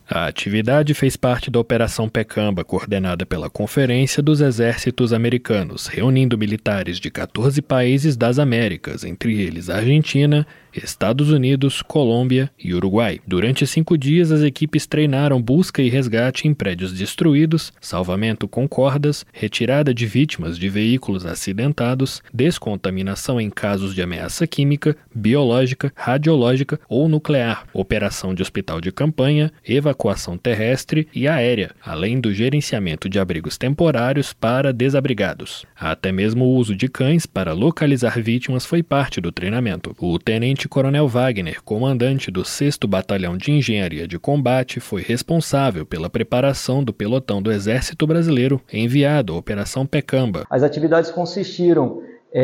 A atividade fez parte da Operação Pecamba, coordenada pela Conferência dos Exércitos Americanos, reunindo militares de 14 países das Américas, entre eles Argentina, Estados Unidos, Colômbia e Uruguai. Durante 5 dias, as equipes treinaram busca e resgate em prédios destruídos, salvamento com cordas, retirada de vítimas de veículos acidentados, descontaminação em casos de ameaça química, biológica, radiológica ou nuclear, operação de hospital de campanha, evacuação terrestre e aérea, além do gerenciamento de abrigos temporários para desabrigados. Até mesmo o uso de cães para localizar vítimas foi parte do treinamento. O Tenente-Coronel Wagner, comandante do 6º Batalhão de Engenharia de Combate, foi responsável pela preparação do pelotão do Exército Brasileiro enviado à Operação Pecamba. As atividades consistiram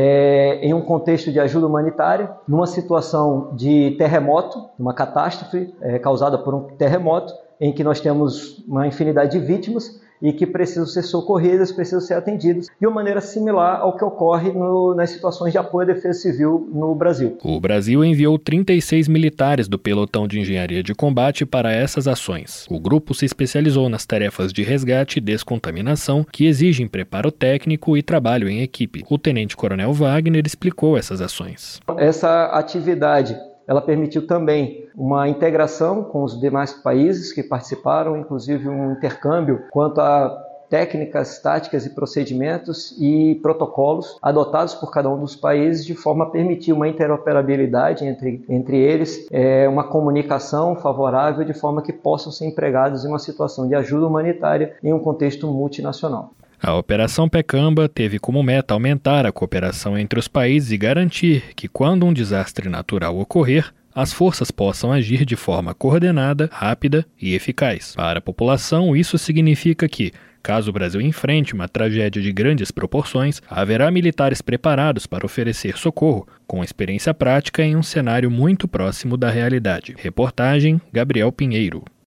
em um contexto de ajuda humanitária, numa situação de terremoto, uma catástrofe causada por um terremoto, em que nós temos uma infinidade de vítimas e que precisam ser socorridas, precisam ser atendidas, de uma maneira similar ao que ocorre nas situações de apoio à defesa civil no Brasil. O Brasil enviou 36 militares do pelotão de engenharia de combate para essas ações. O grupo se especializou nas tarefas de resgate e descontaminação, que exigem preparo técnico e trabalho em equipe. O Tenente-Coronel Wagner explicou essas ações. Essa atividade ela permitiu também uma integração com os demais países que participaram, inclusive um intercâmbio quanto a técnicas, táticas e procedimentos e protocolos adotados por cada um dos países de forma a permitir uma interoperabilidade entre eles, uma comunicação favorável de forma que possam ser empregados em uma situação de ajuda humanitária em um contexto multinacional. A Operação Pecamba teve como meta aumentar a cooperação entre os países e garantir que, quando um desastre natural ocorrer, as forças possam agir de forma coordenada, rápida e eficaz. Para a população, isso significa que, caso o Brasil enfrente uma tragédia de grandes proporções, haverá militares preparados para oferecer socorro, com experiência prática em um cenário muito próximo da realidade. Reportagem Gabriel Pinheiro.